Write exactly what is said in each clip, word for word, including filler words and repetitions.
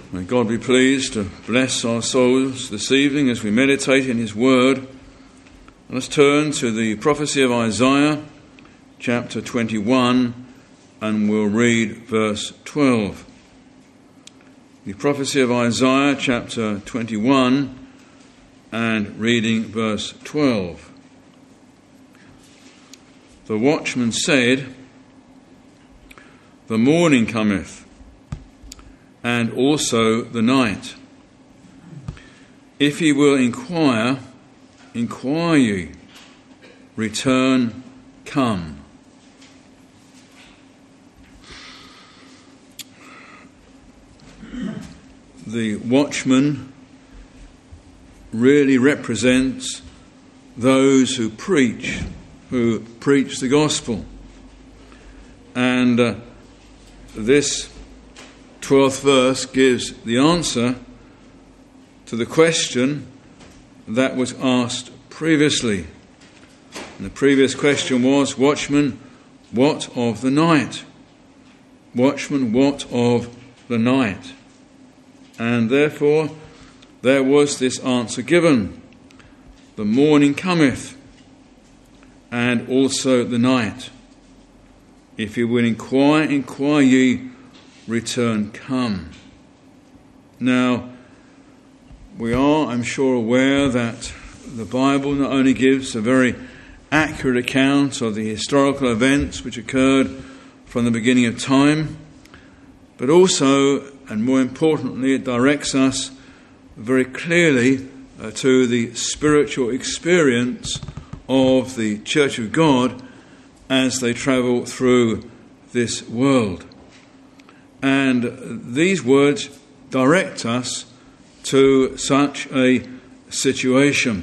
May God be pleased to bless our souls this evening as we meditate in his word. Let's turn to the prophecy of Isaiah, chapter twenty-one, and we'll read verse twelve. The prophecy of Isaiah, chapter twenty-one, and reading verse twelve. The watchman said, "The morning cometh, and also the night. If ye will inquire, inquire ye, return, come." The watchman really represents those who preach, who preach the gospel. And uh, this twelfth verse gives the answer to the question that was asked previously. And the previous question was, "Watchman, what of the night? Watchman, what of the night?" And therefore there was this answer given: the morning cometh, and also the night. If you will inquire, inquire ye, return, come. Now, we are, I'm sure, aware that the Bible not only gives a very accurate account of the historical events which occurred from the beginning of time, but also, and more importantly, it directs us very clearly uh, to the spiritual experience of the Church of God as they travel through this world. And these words direct us to such a situation.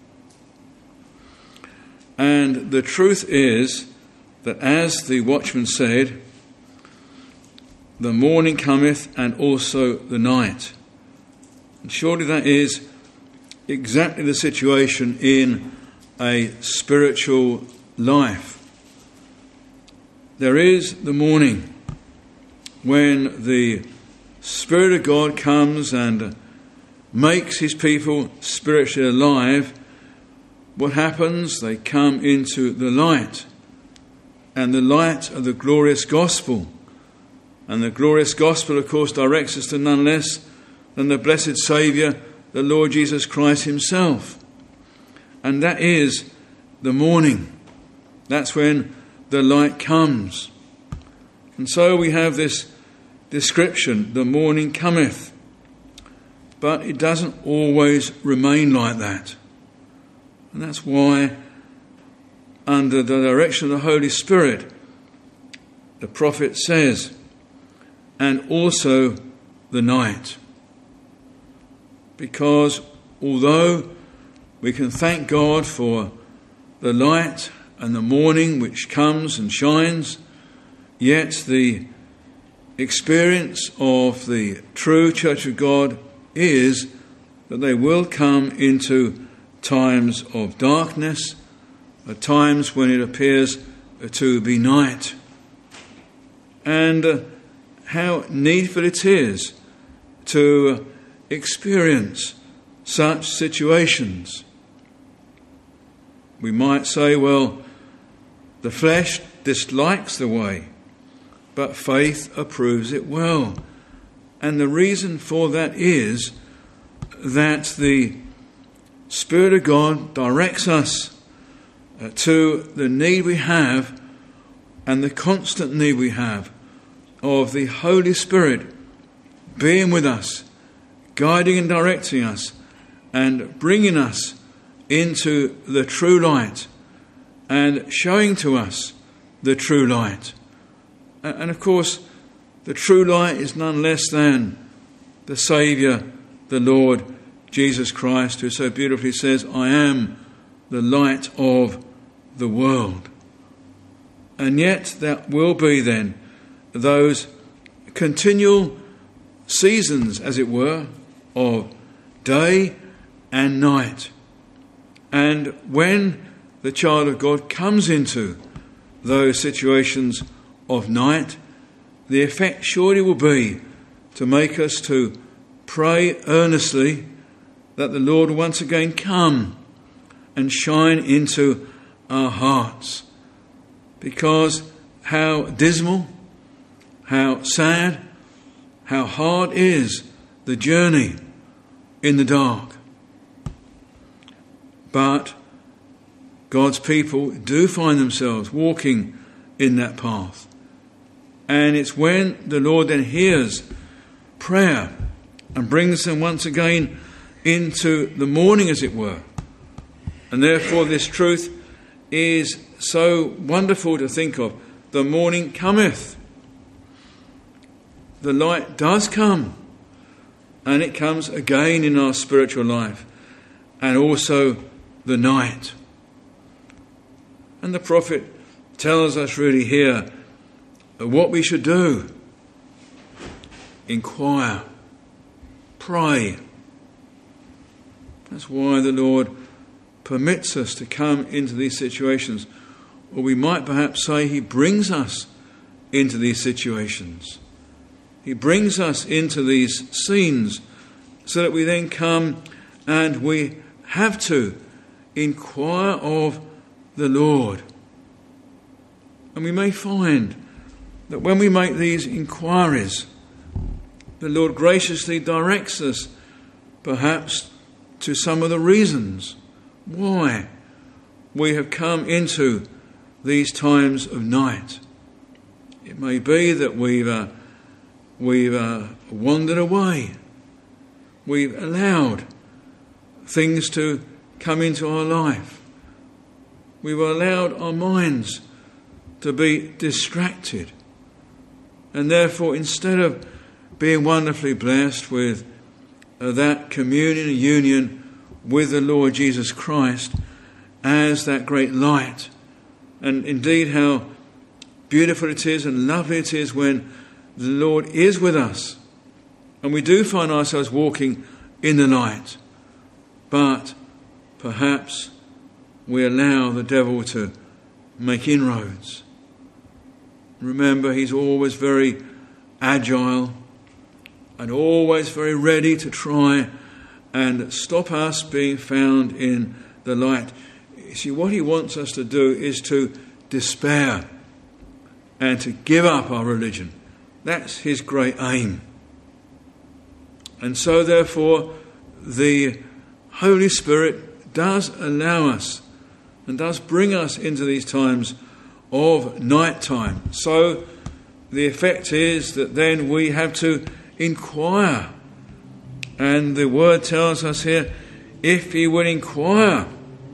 And the truth is that, as the watchman said, the morning cometh and also the night. And surely that is exactly the situation in a spiritual life. There is the morning, when the Spirit of God comes and makes his people spiritually alive. What happens? They come into the light, and the light of the glorious gospel. And the glorious gospel, of course, directs us to none less than the blessed Saviour, the Lord Jesus Christ himself. And that is the morning. That's when the light comes. And so we have this description, the morning cometh. But it doesn't always remain like that. And that's why, under the direction of the Holy Spirit, the prophet says, and also the night. Because although we can thank God for the light and the morning which comes and shines, yet the experience of the true Church of God is that they will come into times of darkness, at times when it appears to be night. And uh, how needful it is to experience such situations. We might say, well, the flesh dislikes the way, but faith approves it well. And the reason for that is that the Spirit of God directs us uh, to the need we have, and the constant need we have, of the Holy Spirit being with us, guiding and directing us, and bringing us into the true light, and showing to us the true light. And of course, the true light is none less than the Saviour, the Lord Jesus Christ, who so beautifully says, "I am the light of the world." And yet there will be then those continual seasons, as it were, of day and night. And when the child of God comes into those situations of night, the effect surely will be to make us to pray earnestly that the Lord will once again come and shine into our hearts. Because how dismal, how sad, how hard is the journey in the dark. But God's people do find themselves walking in that path. And it's when the Lord then hears prayer and brings them once again into the morning, as it were. And therefore this truth is so wonderful to think of. The morning cometh. The light does come. And it comes again in our spiritual life. And also the night. And the prophet tells us really here what we should do. Inquire. Pray. That's why the Lord permits us to come into these situations. Or we might perhaps say he brings us into these situations. He brings us into these scenes so that we then come and we have to inquire of the Lord. And we may find that when we make these inquiries, the Lord graciously directs us perhaps to some of the reasons why we have come into these times of night. It may be that we've uh, we've uh, wandered away. We've allowed things to come into our life. We've allowed our minds to be distracted. And therefore, instead of being wonderfully blessed with uh, that communion and union with the Lord Jesus Christ as that great light, and indeed how beautiful it is and lovely it is when the Lord is with us and we do find ourselves walking in the light, but perhaps we allow the devil to make inroads. Remember, he's always very agile and always very ready to try and stop us being found in the light. You see, what he wants us to do is to despair and to give up our religion. That's his great aim. And so, therefore, the Holy Spirit does allow us and does bring us into these times of night time. So the effect is that then we have to inquire. And the word tells us here, if ye will inquire,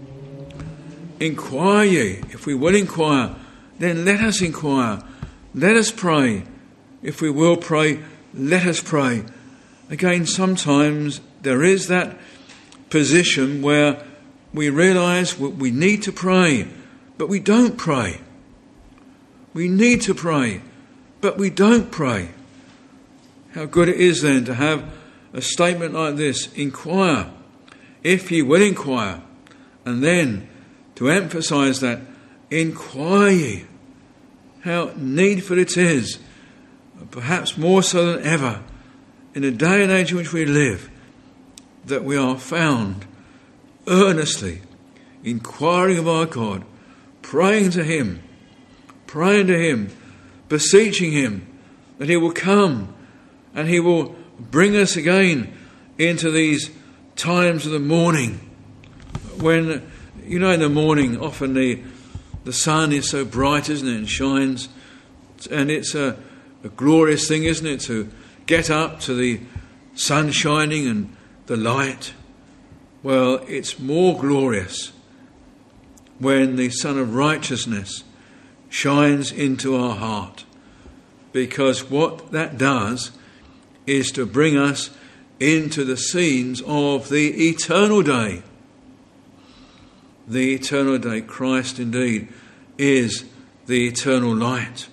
inquire ye. If we will inquire, then let us inquire. Let us pray. If we will pray, let us pray. Again, sometimes there is that position where we realise we need to pray, but we don't pray. We need to pray, but we don't pray. How good it is then to have a statement like this, inquire, if ye will inquire, and then to emphasise that, inquire ye. How needful it is, perhaps more so than ever, in the day and age in which we live, that we are found earnestly inquiring of our God, praying to him, praying to him, beseeching him that he will come and he will bring us again into these times of the morning when, you know, in the morning often the the sun is so bright, isn't it, and shines, and it's a, a glorious thing, isn't it, to get up to the sun shining and the light. Well, it's more glorious when the Sun of Righteousness shines into our heart, because what that does is to bring us into the scenes of the eternal day. The eternal day. Christ indeed is the eternal light.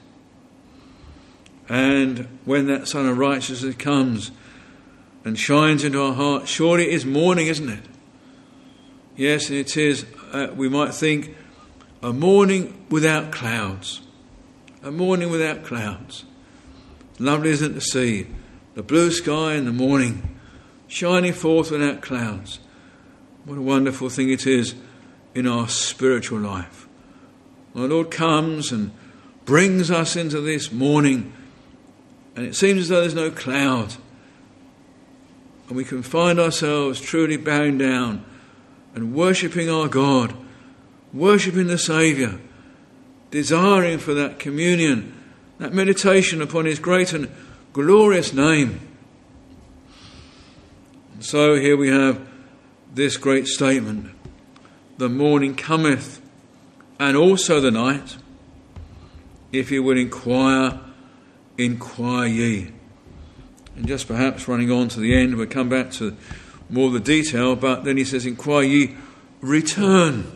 And when that Sun of Righteousness comes and shines into our heart, surely it is morning, isn't it? Yes, it is, uh, we might think, a morning without clouds. A morning without clouds. Lovely, isn't it, to see the blue sky in the morning shining forth without clouds. What a wonderful thing it is in our spiritual life. Our Lord comes and brings us into this morning, and it seems as though there's no cloud, and we can find ourselves truly bowing down and worshipping our God, worshipping the Saviour, desiring for that communion, that meditation upon his great and glorious name. And so here we have this great statement: the morning cometh, and also the night. If you will inquire, inquire ye. And just perhaps running on to the end, we'll come back to more of the detail, but then he says, inquire ye, return.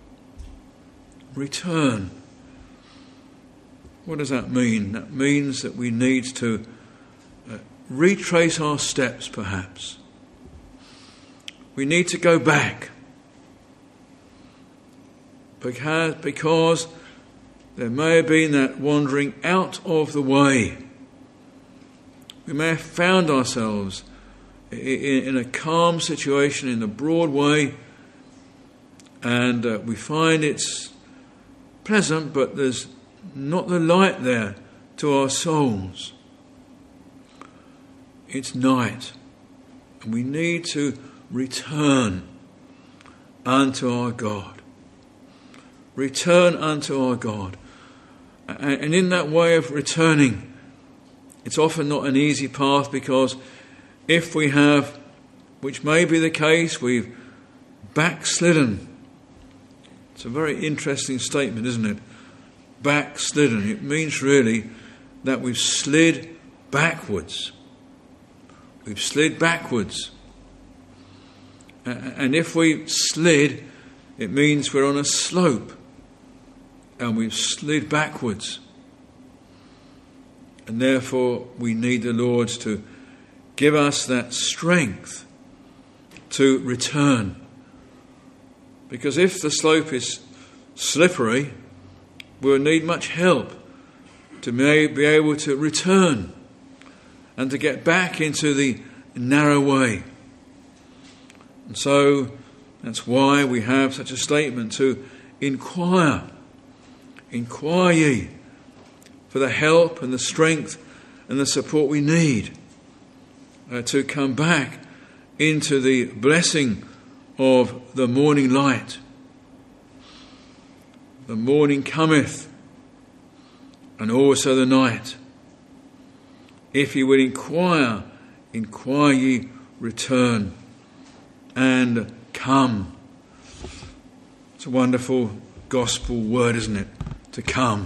Return. What does that mean? That means that we need to uh, retrace our steps, perhaps. We need to go back. Because, because there may have been that wandering out of the way. We may have found ourselves in, in a calm situation in the broad way, and uh, we find it's pleasant, but there's not the light there to our souls. It's night, and we need to return unto our God. Return unto our God. And in that way of returning, it's often not an easy path, because if we have, which may be the case, we've backslidden. It's a very interesting statement, isn't it? Backslidden. It means really that we've slid backwards. We've slid backwards. And if we slid, it means we're on a slope and we've slid backwards. And therefore we need the Lord to give us that strength to return. Because if the slope is slippery, we'll need much help to be able to return and to get back into the narrow way. And so that's why we have such a statement to inquire. Inquire ye for the help and the strength and the support we need uh, to come back into the blessing of the morning light. The morning cometh, and also the night. If ye will inquire, inquire ye, return and come. It's a wonderful gospel word, isn't it? To come.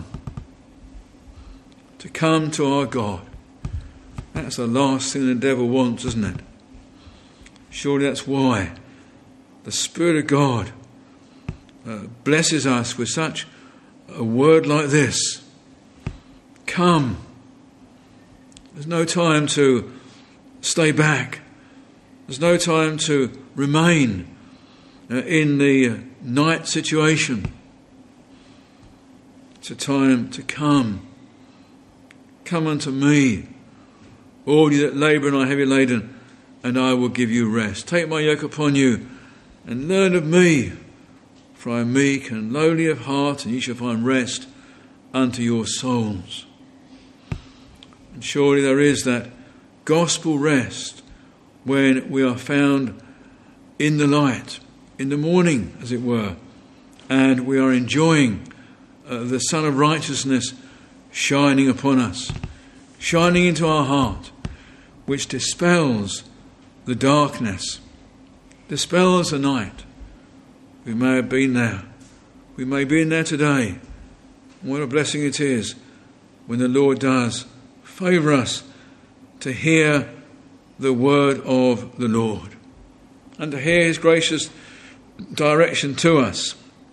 To come to our God. That's the last thing the devil wants, isn't it? Surely that's why the Spirit of God uh, blesses us with such a word like this. Come. There's no time to stay back. There's no time to remain uh, in the uh, night situation. It's a time to come. Come unto me, all you that labour and are heavy laden, and I will give you rest. Take my yoke upon you and learn of me, for I am meek and lowly of heart, and ye shall find rest unto your souls. And surely there is that gospel rest when we are found in the light, in the morning, as it were, and we are enjoying uh, the Sun of Righteousness shining upon us, shining into our heart, which dispels the darkness, dispels the night. We may have been there. We may be in there today. What a blessing it is when the Lord does favour us to hear the word of the Lord and to hear his gracious direction to us.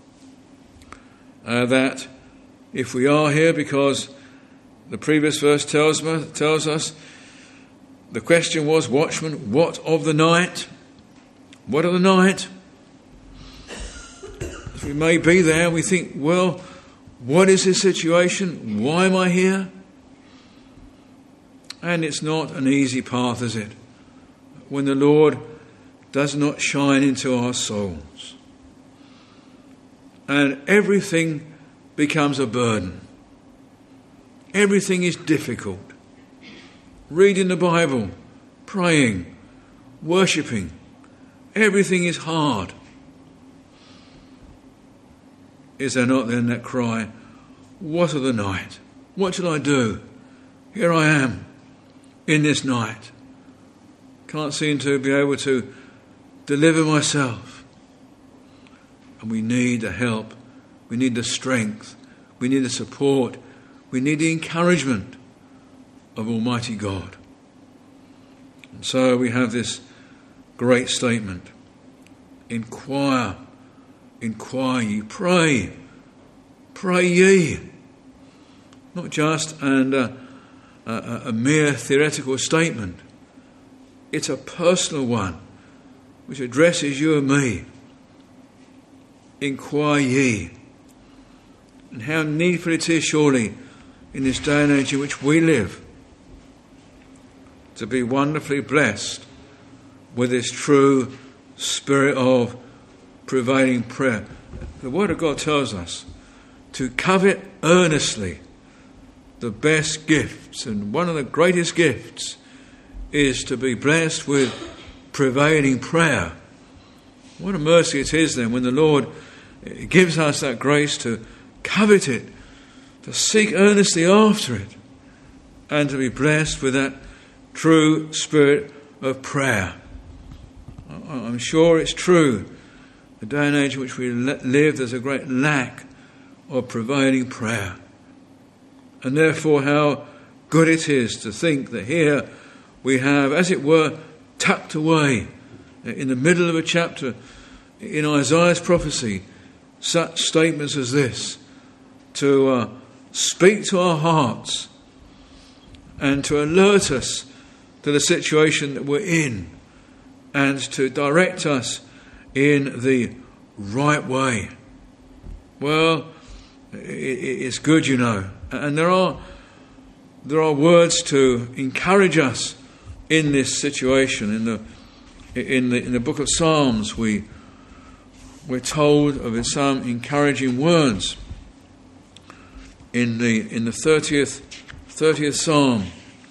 Uh, that if we are here, because the previous verse tells, me, tells us, the question was, watchman, what of the night? What of the night? As we may be there, we think, well, what is this situation? Why am I here? And it's not an easy path, is it? when the Lord does not shine into our souls. And everything becomes a burden. Everything is difficult. Reading the Bible, praying, worshipping, everything is hard. Is there not then that cry, what of the night? What shall I do? Here I am in this night. Can't seem to be able to deliver myself. And we need the help. We need the strength. We need the support. We need the encouragement of Almighty God. And so we have this great statement. Inquire, inquire ye, pray, pray ye. Not just and uh, a, a mere theoretical statement. It's a personal one which addresses you and me. Inquire ye. And how needful it is, surely, in this day and age in which we live, to be wonderfully blessed with this true spirit of prevailing prayer. The Word of God tells us to covet earnestly the best gifts, and one of the greatest gifts is to be blessed with prevailing prayer. What a mercy it is then when the Lord gives us that grace to covet it, to seek earnestly after it, and to be blessed with that true spirit of prayer. I'm sure it's true. The day and age in which we live, there's a great lack of prevailing prayer. And therefore how good it is to think that here we have, as it were, tucked away in the middle of a chapter in Isaiah's prophecy, such statements as this, to uh, speak to our hearts and to alert us to the situation that we're in and to direct us in the right way. Well, it's good, you know. And there are there are words to encourage us in this situation. In the in the in the book of Psalms, we we're told of some encouraging words. In the in the thirtieth thirtieth Psalm,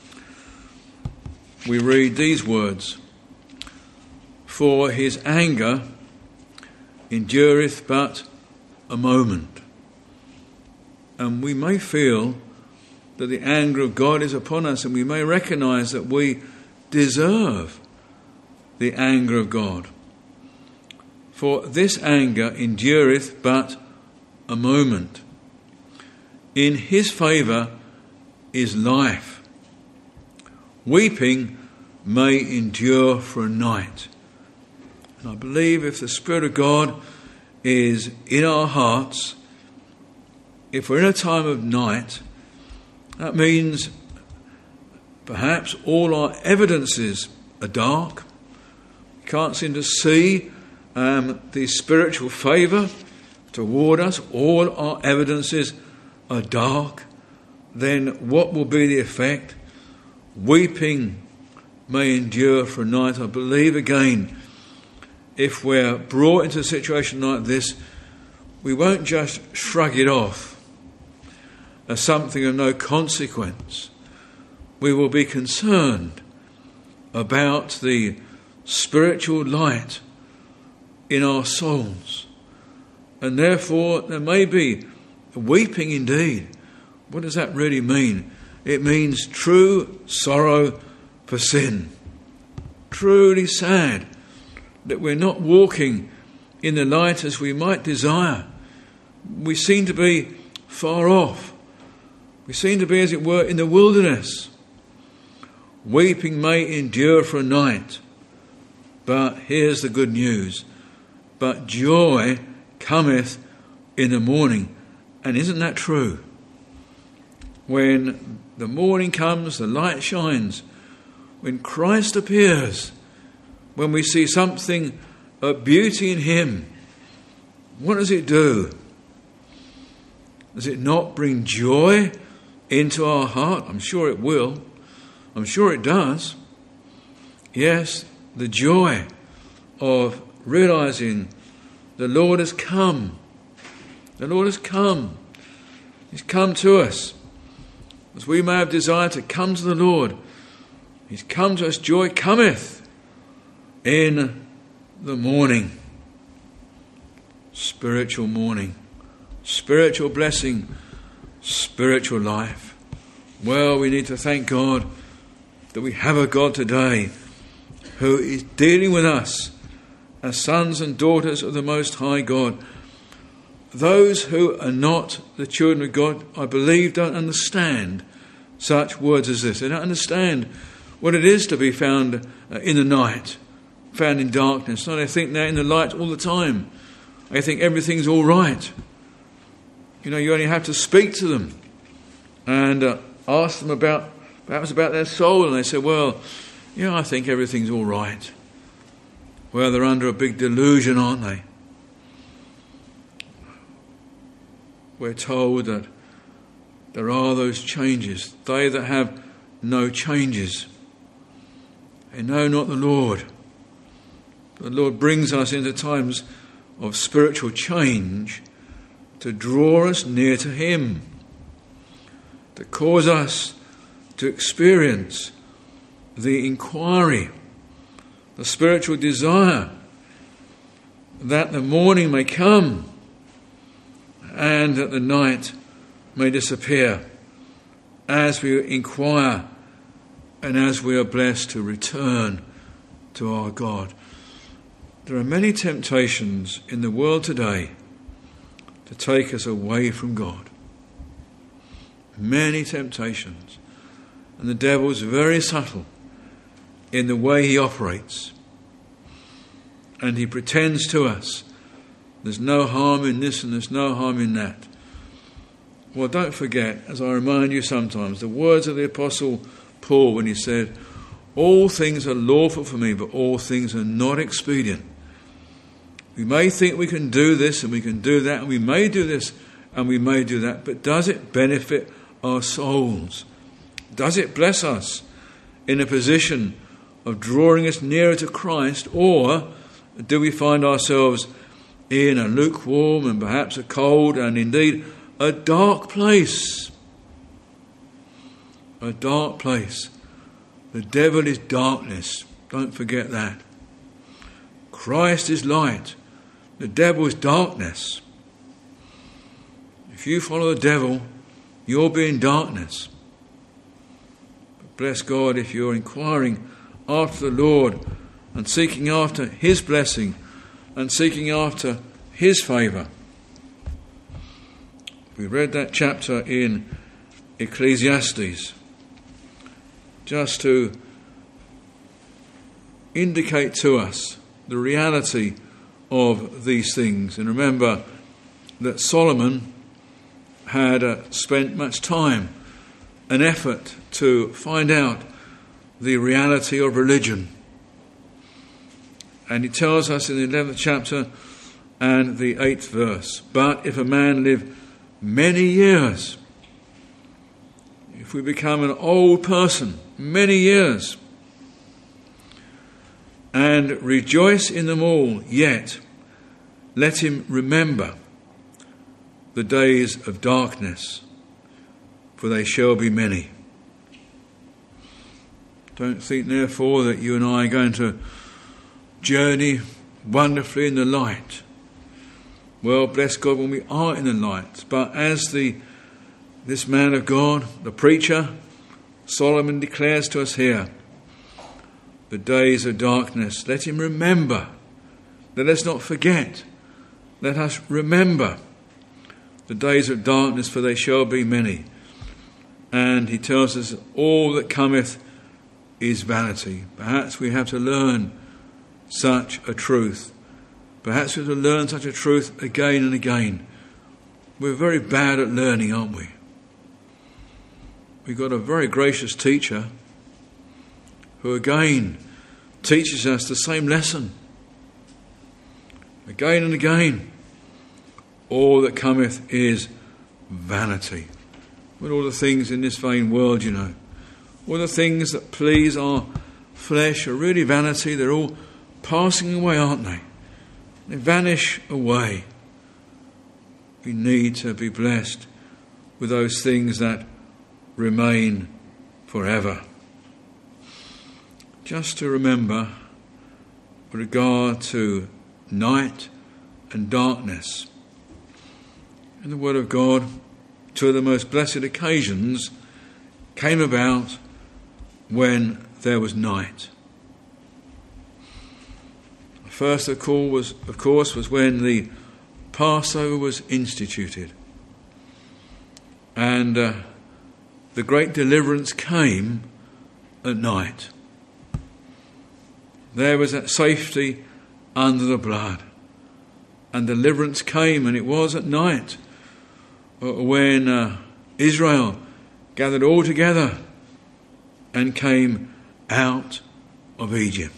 we read these words: "For his anger endureth but a moment." And we may feel that the anger of God is upon us, and we may recognise that we deserve the anger of God. For this anger endureth but a moment. In his favour is life. Weeping may endure for a night. And I believe if the Spirit of God is in our hearts, if we're in a time of night, that means perhaps all our evidences are dark. We can't seem to see um, the spiritual favour toward us. All our evidences are dark. Then what will be the effect? Weeping may endure for a night. I believe again, if we're brought into a situation like this, we won't just shrug it off as something of no consequence. We will be concerned about the spiritual light in our souls. And therefore there may be weeping indeed. What does that really mean? It means true sorrow for sin. Truly sad that we're not walking in the light as we might desire. We seem to be far off. We seem to be, as it were, in the wilderness. Weeping may endure for a night, but here's the good news. But joy cometh in the morning. And isn't that true? When the morning comes, the light shines. When Christ appears, when we see something of beauty in him, what does it do? Does it not bring joy into our heart? I'm sure it will. I'm sure it does. Yes, the joy of realizing the Lord has come. The Lord has come. He's come to us. As we may have desired to come to the Lord, He's come to us. Joy cometh in the morning. Spiritual morning. Spiritual blessing. Spiritual life. Well, we need to thank God that we have a God today who is dealing with us as sons and daughters of the Most High God. Those who are not the children of God, I believe, don't understand such words as this. They don't understand what it is to be found in the night, found in darkness. No, they think they're in the light all the time. They think everything's all right. You know, you only have to speak to them and uh, ask them about, perhaps about their soul, and they say, well, yeah, I think everything's all right. Well, they're under a big delusion, aren't they? We're told that there are those changes. They that have no changes, they know not the Lord. The Lord brings us into times of spiritual change to draw us near to Him, to cause us to experience the inquiry, the spiritual desire that the morning may come and that the night may disappear as we inquire and as we are blessed to return to our God. There are many temptations in the world today to take us away from God. Many temptations. And the devil's very subtle in the way he operates. And he pretends to us there's no harm in this and there's no harm in that. Well, don't forget, as I remind you sometimes, the words of the Apostle Paul when he said, all things are lawful for me, but all things are not expedient. We may think we can do this and we can do that, and we may do this and we may do that, but does it benefit our souls? Does it bless us in a position of drawing us nearer to Christ, or do we find ourselves in a lukewarm and perhaps a cold and indeed a dark place? A dark place. The devil is darkness. Don't forget that. Christ is light. The devil is darkness. If you follow the devil, you'll be in darkness. But bless God if you're inquiring after the Lord and seeking after His blessing and seeking after His favour. We read that chapter in Ecclesiastes just to indicate to us the reality of these things. And remember that Solomon had uh, spent much time and effort to find out the reality of religion. And he tells us in the eleventh chapter and the eighth verse, but if a man live many years, if we become an old person, many years, and rejoice in them all, yet let him remember the days of darkness, for they shall be many. Don't think, therefore, that you and I are going to journey wonderfully in the light. Well, bless God when we are in the light. But as the this man of God, the preacher, Solomon declares to us here, the days of darkness, let him remember. Let us not forget. Let us remember the days of darkness, for they shall be many. And he tells us all that cometh is vanity. Perhaps we have to learn such a truth. Perhaps we have to learn such a truth again and again. We're very bad at learning, aren't we? We've got a very gracious teacher who again teaches us the same lesson. Again and again. All that cometh is vanity. With all the things in this vain world, you know. All the things that please our flesh are really vanity. They're all passing away, aren't they? They vanish away. We need to be blessed with those things that remain forever. Just to remember, with regard to night and darkness, in the Word of God, two of the most blessed occasions came about when there was night. The first of course was, of course, was when the Passover was instituted. And uh, the great deliverance came at night. There was that safety under the blood. And deliverance came, and it was at night when uh, Israel gathered all together and came out of Egypt.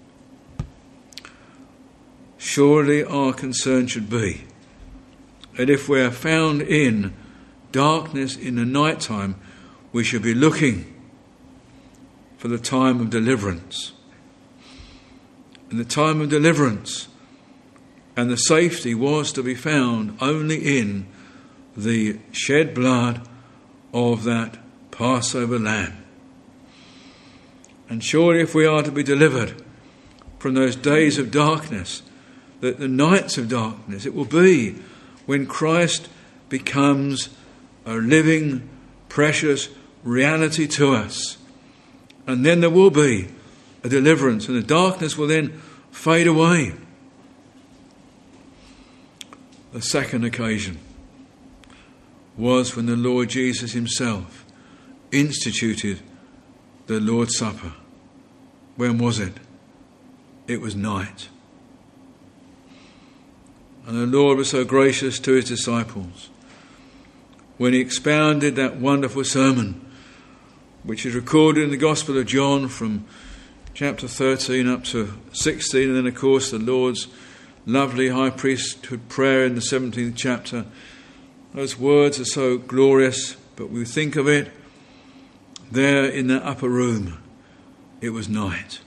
Surely our concern should be that if we are found in darkness in the night time, we should be looking for the time of deliverance. And the time of deliverance and the safety was to be found only in the shed blood of that Passover lamb. And surely if we are to be delivered from those days of darkness, that the nights of darkness, it will be when Christ becomes a living, precious reality to us. And then there will be a deliverance, and the darkness will then fade away. The second occasion was when the Lord Jesus himself instituted the Lord's Supper. When was it? It was night. And the Lord was so gracious to his disciples when he expounded that wonderful sermon, which is recorded in the Gospel of John from chapter thirteen up to sixteen, and then of course the Lord's lovely high priesthood prayer in the seventeenth chapter. Those words are so glorious, but we think of it there in that upper room. It was night.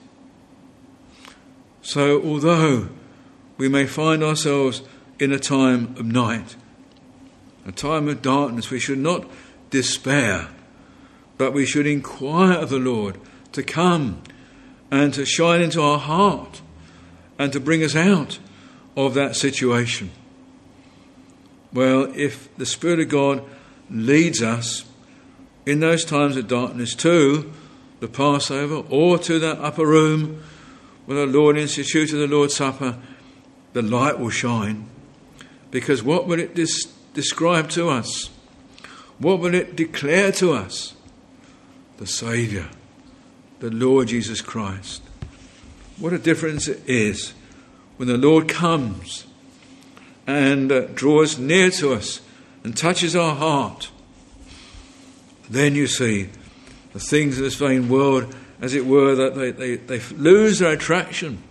So although we may find ourselves in a time of night, a time of darkness, we should not despair, but we should inquire of the Lord to come and to shine into our heart and to bring us out of that situation. Well, if the Spirit of God leads us in those times of darkness to the Passover or to that upper room where the Lord instituted the Lord's Supper, the light will shine. Because what will it dis- describe to us? What will it declare to us? The Saviour, the Lord Jesus Christ. What a difference it is when the Lord comes and uh, draws near to us and touches our heart. Then you see the things of this vain world, as it were, that they, they, they lose their attraction.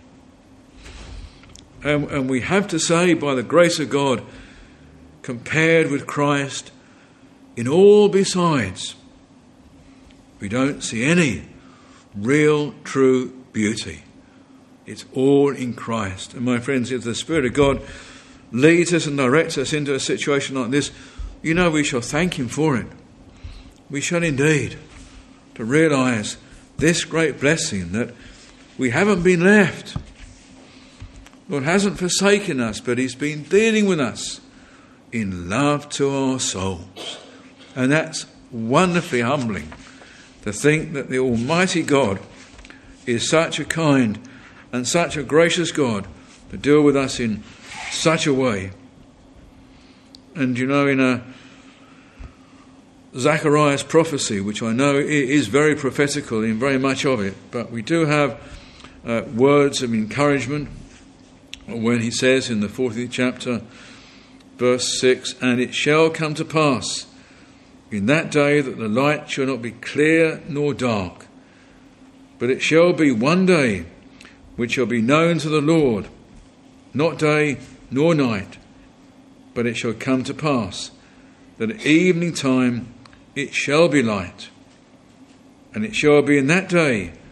And, and we have to say, by the grace of God, compared with Christ in all besides, we don't see any real, true beauty. It's all in Christ. And my friends, if the Spirit of God leads us and directs us into a situation like this, you know we shall thank him for it. We shall indeed, to realise this great blessing that we haven't been left. Lord hasn't forsaken us, but he's been dealing with us in love to our souls. And that's wonderfully humbling to think that the Almighty God is such a kind and such a gracious God to deal with us in such a way. And you know, in a Zechariah's prophecy, which I know is very prophetical in very much of it, but we do have uh, words of encouragement when he says in the fourteenth chapter, verse six, "And it shall come to pass in that day that the light shall not be clear nor dark, but it shall be one day which shall be known to the Lord, not day nor night, but it shall come to pass that at evening time it shall be light. And it shall be in that day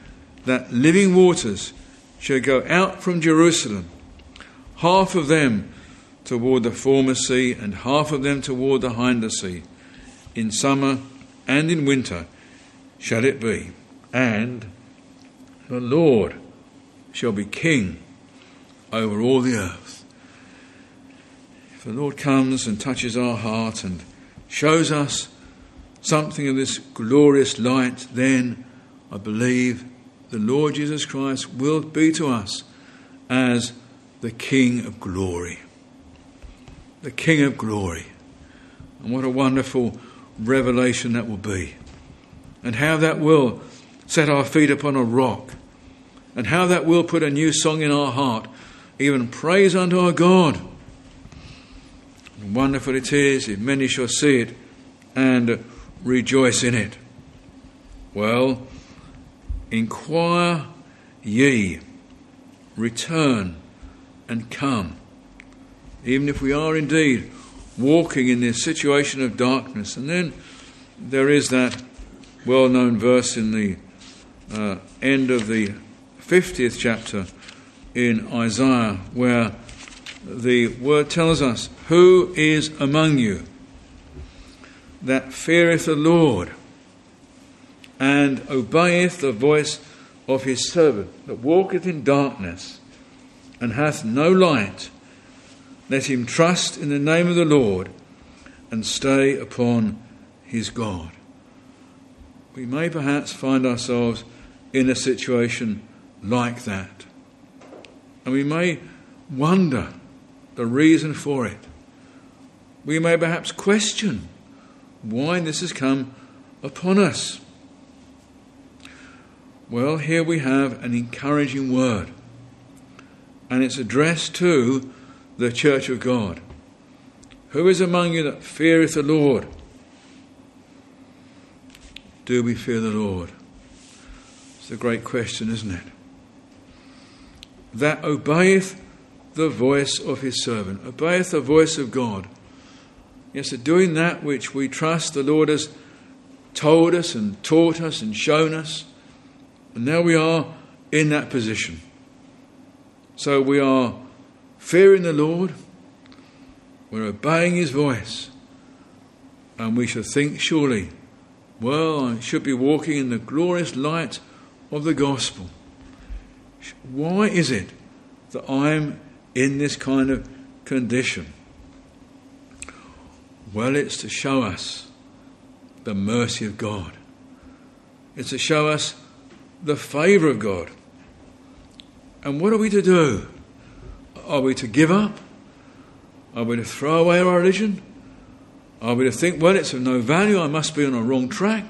that living waters shall go out from Jerusalem, half of them toward the former sea, and half of them toward the hinder sea. In summer and in winter shall it be. And the Lord shall be king over all the earth. If the Lord comes and touches our heart and shows us something of this glorious light, then I believe the Lord Jesus Christ will be to us as the King of glory. The King of glory. And what a wonderful revelation that will be. And how that will set our feet upon a rock. And how that will put a new song in our heart. Even praise unto our God. And wonderful it is if many shall see it and rejoice in it. Well, inquire ye, return and come. Even if we are indeed walking in this situation of darkness. And then there is that well-known verse in the uh, end of the fiftieth chapter in Isaiah, where the word tells us, who is among you that feareth the Lord and obeyeth the voice of his servant, that walketh in darkness and hath no light? Let him trust in the name of the Lord and stay upon his God. We may perhaps find ourselves in a situation like that. And we may wonder the reason for it. We may perhaps question why this has come upon us. Well, here we have an encouraging word. And it's addressed to the church of God. Who is among you that feareth the Lord? Do we fear the Lord? It's a great question, isn't it? That obeyeth the voice of his servant, obeyeth the voice of God. Yes, so doing that which we trust the Lord has told us and taught us and shown us. And now we are in that position. So we are fearing the Lord, we're obeying his voice, and we should think surely, well, I should be walking in the glorious light of the gospel. Why is it that I'm in this kind of condition? Well, it's to show us the mercy of God. It's to show us the favour of God. And what are we to do? Are we to give up? Are we to throw away our religion? Are we to think, well, it's of no value, I must be on a wrong track?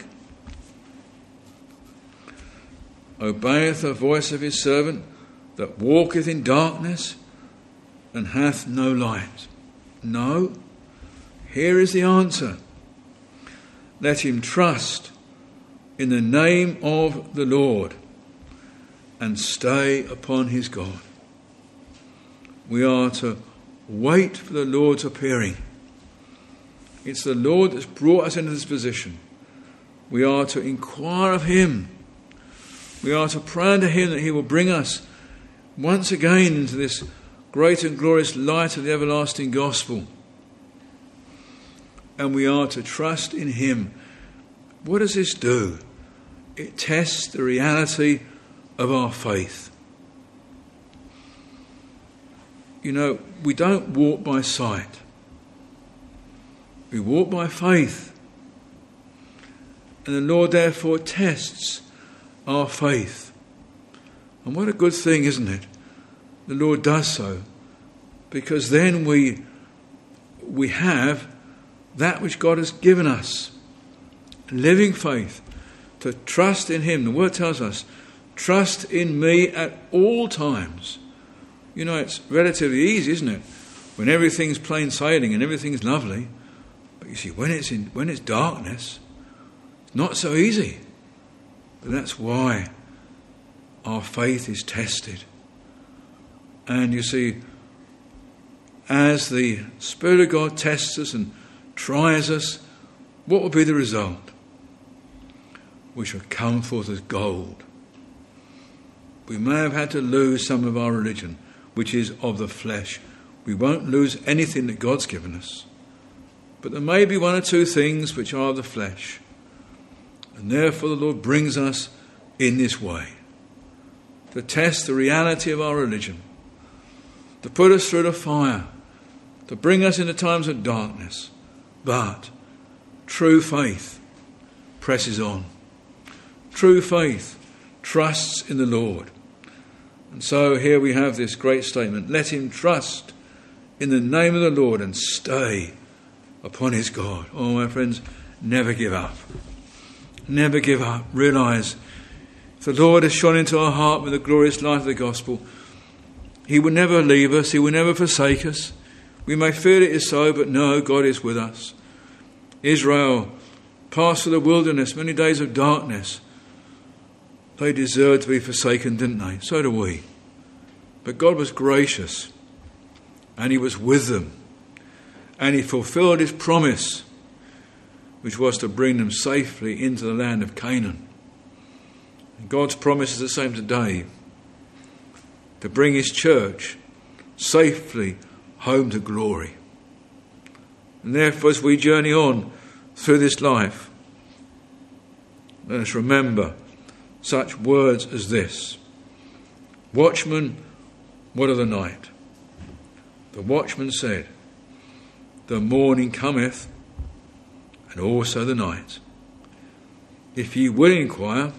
Obeyeth the voice of his servant that walketh in darkness and hath no light. No. Here is the answer. Let him trust in the name of the Lord and stay upon his God. We are to wait for the Lord's appearing. It's the Lord that's brought us into this position. We are to inquire of him. We are to pray unto him that he will bring us once again into this great and glorious light of the everlasting gospel. And we are to trust in him. What does this do? It tests the reality of our faith. You know, we don't walk by sight. We walk by faith. And the Lord therefore tests our faith. And what a good thing, isn't it? The Lord does so. Because then we we have that which God has given us. Living faith. To trust in him. The word tells us, trust in me at all times. You know, it's relatively easy, isn't it? When everything's plain sailing and everything's lovely. But you see, when it's in when it's darkness, it's not so easy. But that's why our faith is tested. And you see, as the Spirit of God tests us and tries us, what will be the result? We shall come forth as gold. We may have had to lose some of our religion, which is of the flesh. We won't lose anything that God's given us. But there may be one or two things which are of the flesh. And therefore the Lord brings us in this way, to test the reality of our religion, to put us through the fire, to bring us into times of darkness. But true faith presses on. True faith trusts in the Lord. And so here we have this great statement. Let him trust in the name of the Lord and stay upon his God. Oh, my friends, never give up. Never give up. Realise if the Lord has shone into our heart with the glorious light of the gospel, he will never leave us. He will never forsake us. We may feel it is so, but no, God is with us. Israel passed through the wilderness, many days of darkness. They deserved to be forsaken, didn't they? So do we. But God was gracious, and he was with them, and he fulfilled his promise, which was to bring them safely into the land of Canaan. And God's promise is the same today, to bring his church safely home to glory. And therefore, as we journey on through this life, let us remember such words as this. Watchman, what of the night? The watchman said, the morning cometh, and also the night. If ye will inquire,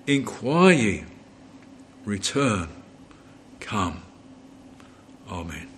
inquire ye, return, come. Amen.